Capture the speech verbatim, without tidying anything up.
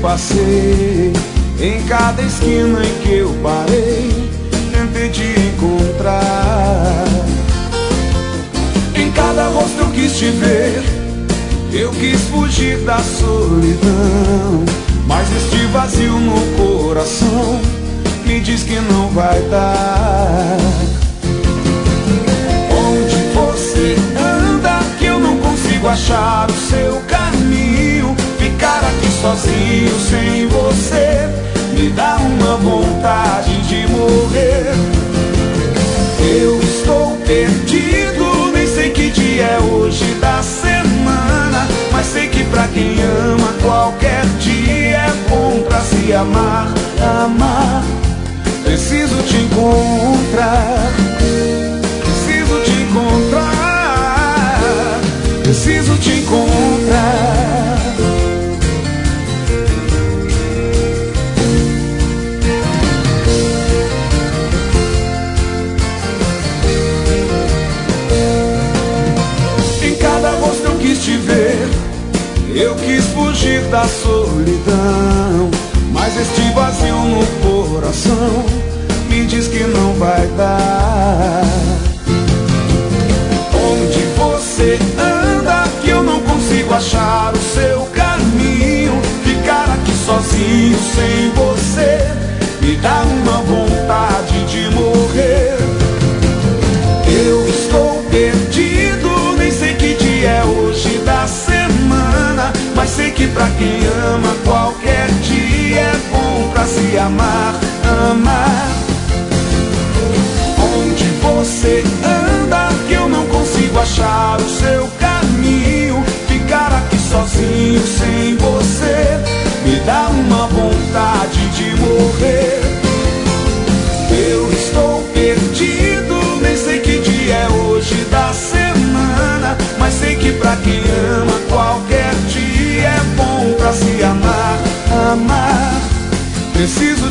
passei, em cada esquina em que eu parei, tentei te encontrar. Em cada rosto eu quis te ver, eu quis fugir da solidão, mas este vazio no coração me diz que não vai dar. Onde você anda que eu não consigo achar o seu caminho? Ficar aqui sozinho sem você me dá uma vontade de morrer. Eu estou perdido, nem sei que dia é hoje da semana, mas sei que pra quem ama qualquer dia é bom pra se amar, amar. Preciso te encontrar, preciso te encontrar, preciso te encontrar. Em cada rosto eu quis te ver, eu quis fugir da solidão, mas este vazio no coração me diz que não vai dar. Onde você anda que eu não consigo achar o seu caminho? Ficar aqui sozinho sem você me dá uma vontade de morrer. Eu estou perdido, nem sei que dia é hoje da semana, mas sei que pra quem ama qualquer dia é bom pra se amar, amar. Onde você anda que eu não consigo achar o seu caminho? Ficar aqui sozinho sem você me dá uma vontade de morrer. Eu estou perdido, nem sei que dia é hoje da semana, mas sei que pra quem ama qualquer dia é bom pra se amar, amar. Preciso